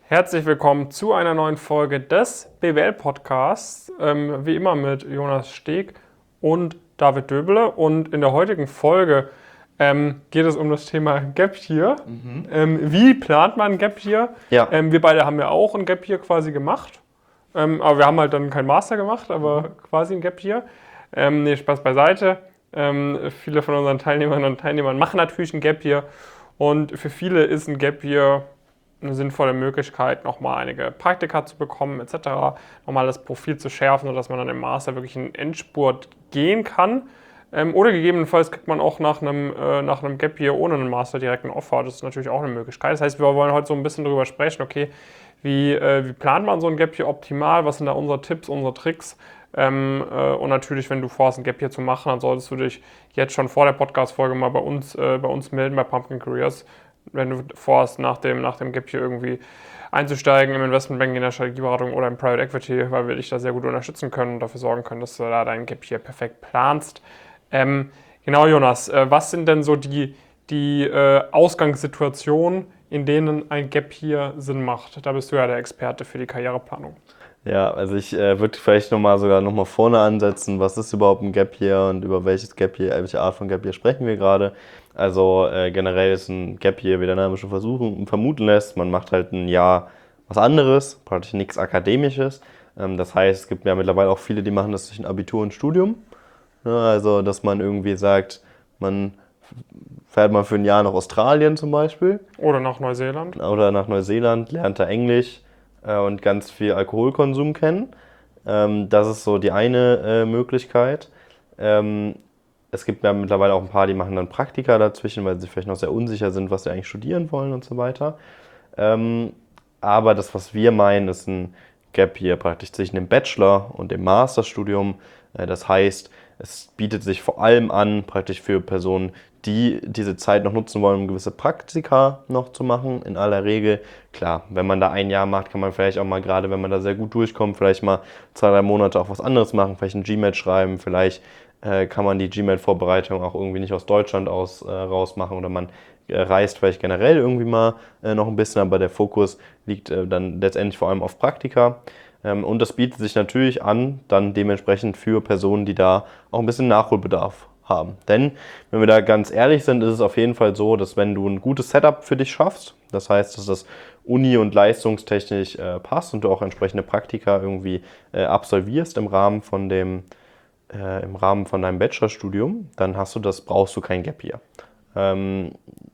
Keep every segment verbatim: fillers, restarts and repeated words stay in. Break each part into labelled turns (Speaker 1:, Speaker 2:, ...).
Speaker 1: Herzlich willkommen zu einer neuen Folge des B W L-Podcasts, ähm, wie immer mit Jonas Steg und David Döbele. Und in der heutigen Folge ähm, geht es um das Thema Gap Year. Mhm. Ähm, wie plant man ein Gap Year? Ja. Ähm, wir beide haben ja auch ein Gap Year quasi gemacht, ähm, aber wir haben halt dann kein Master gemacht, aber mhm. quasi ein Gap Year. Ähm, nee, Spaß beiseite. Ähm, viele von unseren Teilnehmerinnen und Teilnehmern machen natürlich ein Gap Year und für viele ist ein Gap Year eine sinnvolle Möglichkeit, nochmal einige Praktika zu bekommen et cetera, nochmal das Profil zu schärfen, sodass man dann im Master wirklich in den Endspurt gehen kann. Ähm, oder gegebenenfalls kriegt man auch nach einem, äh, nach einem Gap Year ohne einen Master direkt einen Offer. Das ist natürlich auch eine Möglichkeit. Das heißt, wir wollen heute so ein bisschen darüber sprechen, okay, wie, äh, wie plant man so ein Gap Year optimal, was sind da unsere Tipps, unsere Tricks. Ähm, äh, und natürlich, wenn du vorhast, ein Gap Year zu machen, dann solltest du dich jetzt schon vor der Podcast-Folge mal bei uns, äh, bei uns melden, bei Pumpkin Careers, wenn du vorhast, nach dem, nach dem Gap Year irgendwie einzusteigen im Investmentbanking, in der Strategieberatung oder im Private Equity, weil wir dich da sehr gut unterstützen können und dafür sorgen können, dass du da dein Gap Year perfekt planst. Ähm, genau, Jonas, äh, was sind denn so die, die äh, Ausgangssituationen, in denen ein Gap Year Sinn macht? Da bist du ja der Experte für die Karriereplanung.
Speaker 2: Ja, also ich äh, würde vielleicht nochmal sogar nochmal vorne ansetzen, was ist überhaupt ein Gap Year und über welches Gap Year, welche Art von Gap Year sprechen wir gerade. Also äh, generell ist ein Gap Year, wie der Name schon versuchen, vermuten lässt, man macht halt ein Jahr was anderes, praktisch nichts Akademisches. Ähm, das heißt, es gibt ja mittlerweile auch viele, die machen das durch ein Abitur und Studium. Ja, also, dass man irgendwie sagt, man fährt mal für ein Jahr nach Australien zum Beispiel.
Speaker 1: Oder nach Neuseeland.
Speaker 2: Oder nach Neuseeland, lernt da Englisch und ganz viel Alkoholkonsum kennen. Ähm, das ist so die eine äh, Möglichkeit. Ähm, es gibt ja mittlerweile auch ein paar, die machen dann Praktika dazwischen, weil sie vielleicht noch sehr unsicher sind, was sie eigentlich studieren wollen und so weiter. Ähm, aber das, was wir meinen, ist ein Gap Year praktisch zwischen dem Bachelor und dem Masterstudium. Äh, das heißt, es bietet sich vor allem an, praktisch für Personen, die diese Zeit noch nutzen wollen, um gewisse Praktika noch zu machen. In aller Regel, klar, wenn man da ein Jahr macht, kann man vielleicht auch mal, gerade wenn man da sehr gut durchkommt, vielleicht mal zwei, drei Monate auch was anderes machen, vielleicht ein GMAT schreiben, vielleicht äh, kann man die GMAT-Vorbereitung auch irgendwie nicht aus Deutschland aus äh, raus machen oder man äh, reist vielleicht generell irgendwie mal äh, noch ein bisschen, aber der Fokus liegt äh, dann letztendlich vor allem auf Praktika. Ähm, und das bietet sich natürlich an, dann dementsprechend für Personen, die da auch ein bisschen Nachholbedarf haben. Denn, wenn wir da ganz ehrlich sind, ist es auf jeden Fall so, dass wenn du ein gutes Setup für dich schaffst, das heißt, dass das uni- und leistungstechnisch äh, passt und du auch entsprechende Praktika irgendwie äh, absolvierst im Rahmen von dem, äh, im Rahmen von deinem Bachelorstudium, dann hast du das, brauchst du kein Gap Year. Ähm,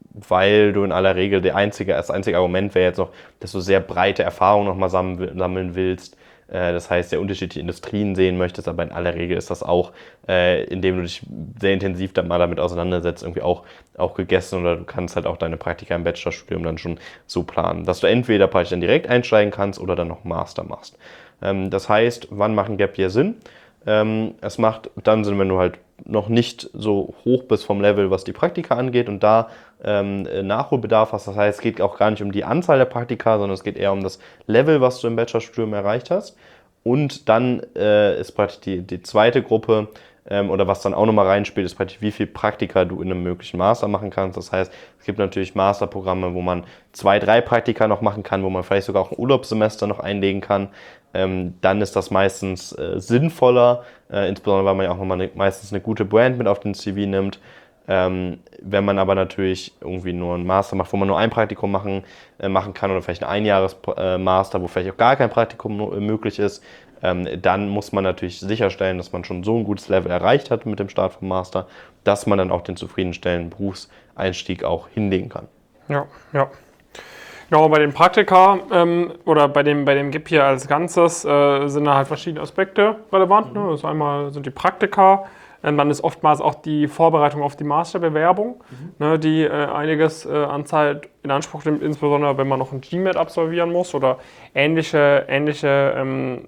Speaker 2: weil du in aller Regel, der einzige, das einzige Argument wäre jetzt noch, dass du sehr breite Erfahrungen nochmal sammeln willst. Das heißt, sehr unterschiedliche Industrien sehen möchtest, aber in aller Regel ist das auch, äh, indem du dich sehr intensiv dann mal damit auseinandersetzt, irgendwie auch, auch gegessen, oder du kannst halt auch deine Praktika im Bachelorstudium dann schon so planen, dass du entweder praktisch dann direkt einsteigen kannst oder dann noch Master machst. Ähm, das heißt, wann macht ein Gap Year Sinn? Ähm, es macht dann Sinn, wenn du halt noch nicht so hoch bist vom Level, was die Praktika angeht und da ähm, Nachholbedarf hast. Das heißt, es geht auch gar nicht um die Anzahl der Praktika, sondern es geht eher um das Level, was du im Bachelorstudium erreicht hast. Und dann äh, ist praktisch die, die zweite Gruppe, ähm, oder was dann auch nochmal reinspielt, ist praktisch, wie viel Praktika du in einem möglichen Master machen kannst. Das heißt, es gibt natürlich Masterprogramme, wo man zwei, drei Praktika noch machen kann, wo man vielleicht sogar auch ein Urlaubssemester noch einlegen kann. Ähm, dann ist das meistens äh, sinnvoller, äh, insbesondere weil man ja auch nochmal ne, meistens eine gute Brand mit auf den C V nimmt. Ähm, wenn man aber natürlich irgendwie nur einen Master macht, wo man nur ein Praktikum machen, äh, machen kann oder vielleicht ein Einjahres-Master, wo vielleicht auch gar kein Praktikum no- möglich ist, ähm, dann muss man natürlich sicherstellen, dass man schon so ein gutes Level erreicht hat mit dem Start vom Master, dass man dann auch den zufriedenstellenden Berufseinstieg auch hinlegen kann.
Speaker 1: Ja, ja. Genau, bei den Praktika ähm, oder bei dem, bei dem Gap Year als Ganzes äh, sind da halt verschiedene Aspekte relevant. Mhm. Ne? Das einmal sind die Praktika, ähm, dann ist oftmals auch die Vorbereitung auf die Masterbewerbung, mhm. ne, die äh, einiges äh, an Zeit in Anspruch nimmt, insbesondere wenn man noch ein GMAT absolvieren muss oder ähnliche, ähnliche ähm,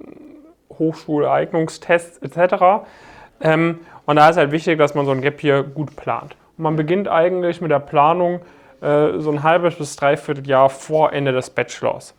Speaker 1: Hochschuleignungstests et cetera. Ähm, und da ist halt wichtig, dass man so ein Gap Year gut plant. Und man beginnt eigentlich mit der Planung so ein halbes bis dreiviertel Jahr vor Ende des Bachelors.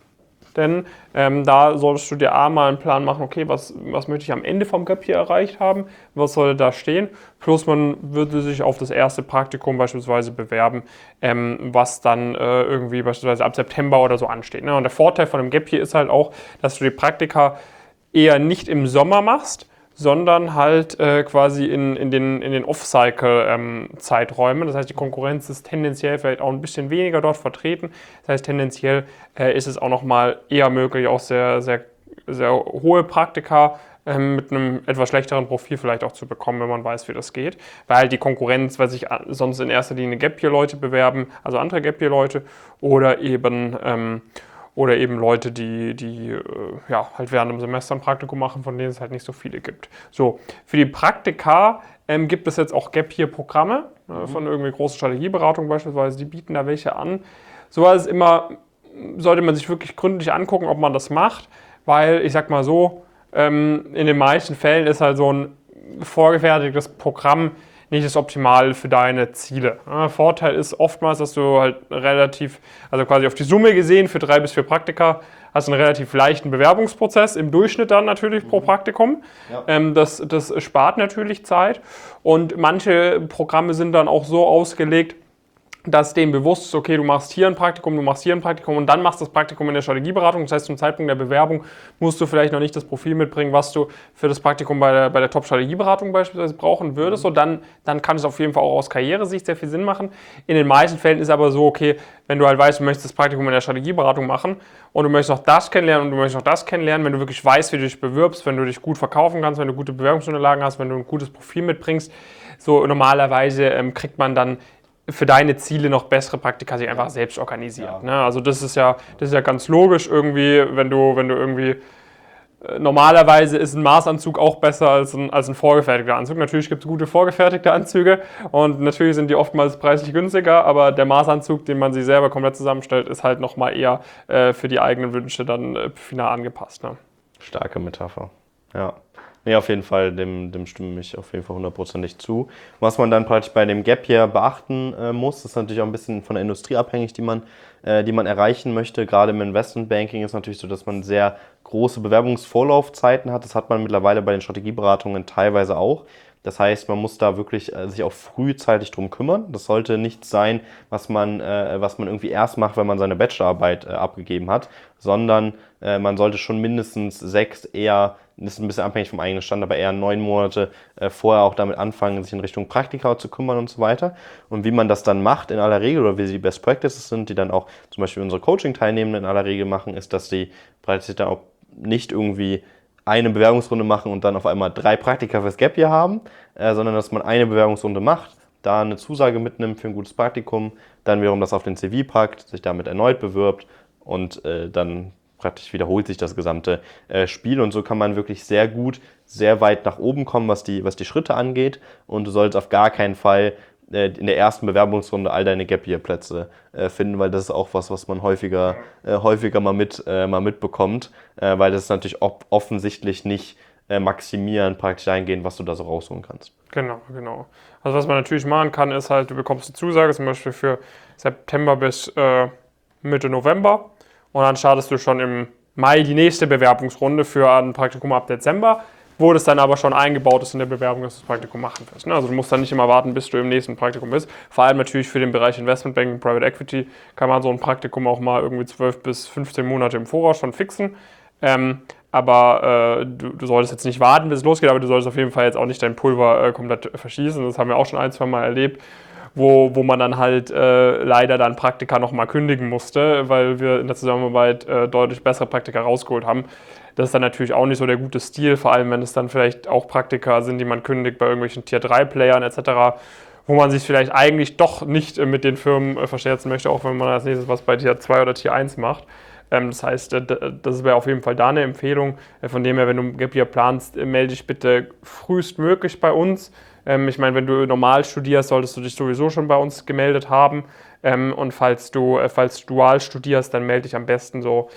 Speaker 1: Denn ähm, da solltest du dir A mal einen Plan machen, okay, was, was möchte ich am Ende vom Gap Year erreicht haben, was soll da stehen, plus man würde sich auf das erste Praktikum beispielsweise bewerben, ähm, was dann äh, irgendwie beispielsweise ab September oder so ansteht. Ne? Und der Vorteil von einem Gap Year ist halt auch, dass du die Praktika eher nicht im Sommer machst, sondern halt äh, quasi in, in den, in den Off-Cycle-Zeiträumen. Ähm, das heißt, die Konkurrenz ist tendenziell vielleicht auch ein bisschen weniger dort vertreten. Das heißt, tendenziell äh, ist es auch nochmal eher möglich, auch sehr, sehr, sehr hohe Praktika ähm, mit einem etwas schlechteren Profil vielleicht auch zu bekommen, wenn man weiß, wie das geht. Weil halt die Konkurrenz, weil sich sonst in erster Linie Gap-Year-Leute bewerben, also andere Gap-Year-Leute oder eben... Ähm, Oder eben Leute, die, die äh, ja, halt während dem Semester ein Praktikum machen, von denen es halt nicht so viele gibt. So, für die Praktika ähm, gibt es jetzt auch Gap-Year-Programme äh, mhm. von irgendwie großen Strategieberatungen beispielsweise, die bieten da welche an. So ist immer, sollte man sich wirklich gründlich angucken, ob man das macht, weil ich sag mal so, ähm, in den meisten Fällen ist halt so ein vorgefertigtes Programm nicht das Optimale für deine Ziele. Ja, Vorteil ist oftmals, dass du halt relativ, also quasi auf die Summe gesehen für drei bis vier Praktika, hast einen relativ leichten Bewerbungsprozess, im Durchschnitt dann natürlich mhm. pro Praktikum. Ja. Ähm, das, das spart natürlich Zeit und manche Programme sind dann auch so ausgelegt, dass dem bewusst ist, okay, du machst hier ein Praktikum, du machst hier ein Praktikum und dann machst du das Praktikum in der Strategieberatung. Das heißt, zum Zeitpunkt der Bewerbung musst du vielleicht noch nicht das Profil mitbringen, was du für das Praktikum bei der, bei der Top-Strategieberatung beispielsweise brauchen würdest. Und dann, dann kann es auf jeden Fall auch aus Karrieresicht sehr viel Sinn machen. In den meisten Fällen ist aber so, okay, wenn du halt weißt, du möchtest das Praktikum in der Strategieberatung machen und du möchtest noch das kennenlernen und du möchtest noch das kennenlernen, wenn du wirklich weißt, wie du dich bewirbst, wenn du dich gut verkaufen kannst, wenn du gute Bewerbungsunterlagen hast, wenn du ein gutes Profil mitbringst, so normalerweise ähm, kriegt man dann für deine Ziele noch bessere Praktika sich einfach selbst organisiert. Ja. Ne? Also das ist ja, das ist ja ganz logisch irgendwie, wenn du, wenn du irgendwie äh, normalerweise ist ein Maßanzug auch besser als ein, als ein vorgefertigter Anzug. Natürlich gibt es gute vorgefertigte Anzüge und natürlich sind die oftmals preislich günstiger, aber der Maßanzug, den man sich selber komplett zusammenstellt, ist halt nochmal eher äh, für die eigenen Wünsche dann äh, final angepasst. Ne?
Speaker 2: Starke Metapher, ja. Nee, auf jeden Fall, dem, dem stimme ich auf jeden Fall hundertprozentig zu. Was man dann praktisch bei dem Gap hier beachten äh, muss, ist natürlich auch ein bisschen von der Industrie abhängig, die man, äh, die man erreichen möchte. Gerade im Investmentbanking ist natürlich so, dass man sehr große Bewerbungsvorlaufzeiten hat. Das hat man mittlerweile bei den Strategieberatungen teilweise auch. Das heißt, man muss da wirklich äh, sich auch frühzeitig drum kümmern. Das sollte nichts sein, was man, äh, was man irgendwie erst macht, wenn man seine Bachelorarbeit äh, abgegeben hat, sondern äh, man sollte schon mindestens sechs, eher, das ist ein bisschen abhängig vom eigenen Stand, aber eher neun Monate äh, vorher auch damit anfangen, sich in Richtung Praktika zu kümmern und so weiter. Und wie man das dann macht in aller Regel oder wie die Best Practices sind, die dann auch zum Beispiel unsere Coaching-Teilnehmenden in aller Regel machen, ist, dass die praktisch dann auch nicht irgendwie eine Bewerbungsrunde machen und dann auf einmal drei Praktika fürs Gap Year haben, äh, sondern dass man eine Bewerbungsrunde macht, da eine Zusage mitnimmt für ein gutes Praktikum, dann wiederum das auf den C V packt, sich damit erneut bewirbt und äh, dann praktisch wiederholt sich das gesamte äh, Spiel und so kann man wirklich sehr gut, sehr weit nach oben kommen, was die, was die Schritte angeht und du solltest auf gar keinen Fall in der ersten Bewerbungsrunde all deine Gap-Year-Plätze äh, finden, weil das ist auch was, was man häufiger, äh, häufiger mal, mit, äh, mal mitbekommt, äh, weil das ist natürlich op- offensichtlich nicht äh, maximieren, praktisch eingehen, was du da so rausholen kannst.
Speaker 1: Genau, genau. Also was man natürlich machen kann, ist halt, du bekommst eine Zusage, zum Beispiel für September bis äh, Mitte November und dann startest du schon im Mai die nächste Bewerbungsrunde für ein Praktikum ab Dezember, wo das dann aber schon eingebaut ist in der Bewerbung, dass du das Praktikum machen wirst. Also du musst dann nicht immer warten, bis du im nächsten Praktikum bist. Vor allem natürlich für den Bereich Investmentbanking, Private Equity kann man so ein Praktikum auch mal irgendwie zwölf bis fünfzehn Monate im Voraus schon fixen. Ähm, aber äh, du, du solltest jetzt nicht warten, bis es losgeht, aber du solltest auf jeden Fall jetzt auch nicht dein Pulver äh, komplett verschießen. Das haben wir auch schon ein, zwei Mal erlebt, wo, wo man dann halt äh, leider dann Praktika nochmal kündigen musste, weil wir in der Zusammenarbeit äh, deutlich bessere Praktika rausgeholt haben. Das ist dann natürlich auch nicht so der gute Stil, vor allem wenn es dann vielleicht auch Praktika sind, die man kündigt bei irgendwelchen Tier drei Playern et cetera, wo man sich vielleicht eigentlich doch nicht mit den Firmen verscherzen möchte, auch wenn man als nächstes was bei Tier zwei oder Tier eins macht. Das heißt, das wäre auf jeden Fall da eine Empfehlung. Von dem her, wenn du Gap Year planst, melde dich bitte frühestmöglich bei uns. Ich meine, wenn du normal studierst, solltest du dich sowieso schon bei uns gemeldet haben. Und falls du, falls du dual studierst, dann melde dich am besten so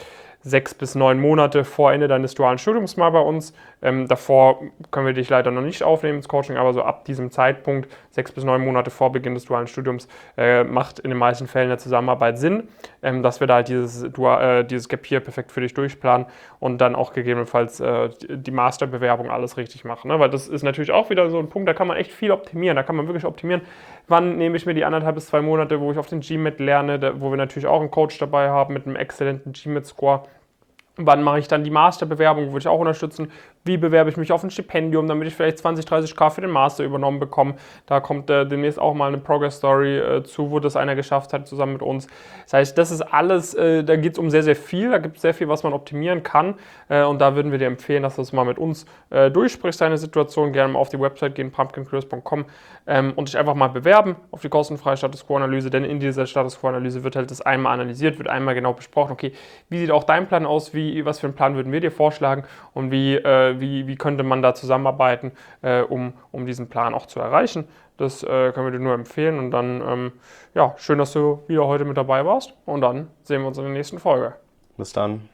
Speaker 1: sechs bis neun Monate vor Ende deines dualen Studiums mal bei uns. Ähm, davor können wir dich leider noch nicht aufnehmen ins Coaching, aber so ab diesem Zeitpunkt, sechs bis neun Monate vor Beginn des dualen Studiums, äh, macht in den meisten Fällen eine Zusammenarbeit Sinn, ähm, dass wir da halt dieses, Dual, äh, dieses Gap Year perfekt für dich durchplanen und dann auch gegebenenfalls äh, die Masterbewerbung alles richtig machen. Ne? Weil das ist natürlich auch wieder so ein Punkt, da kann man echt viel optimieren. Da kann man wirklich optimieren, wann nehme ich mir die anderthalb bis zwei Monate, wo ich auf den G M A T lerne, da, wo wir natürlich auch einen Coach dabei haben mit einem exzellenten G M A T-Score. Wann mache ich dann die Masterbewerbung, würde ich auch unterstützen. Wie bewerbe ich mich auf ein Stipendium, damit ich vielleicht zwanzig, dreißig K für den Master übernommen bekomme. Da kommt äh, demnächst auch mal eine Progress-Story äh, zu, wo das einer geschafft hat, zusammen mit uns. Das heißt, das ist alles, äh, da geht es um sehr, sehr viel. Da gibt es sehr viel, was man optimieren kann. Äh, und da würden wir dir empfehlen, dass du es mal mit uns äh, durchsprichst, deine Situation. Gerne mal auf die Website gehen, pumpkin careers punkt com ähm, und dich einfach mal bewerben auf die kostenfreie Status Quo-Analyse. Denn in dieser Status Quo-Analyse wird halt das einmal analysiert, wird einmal genau besprochen, okay, wie sieht auch dein Plan aus, wie Wie, was für einen Plan würden wir dir vorschlagen und wie, äh, wie, wie könnte man da zusammenarbeiten, äh, um, um diesen Plan auch zu erreichen. Das äh, können wir dir nur empfehlen und dann, ähm, ja, schön, dass du wieder heute mit dabei warst und dann sehen wir uns in der nächsten Folge.
Speaker 2: Bis dann.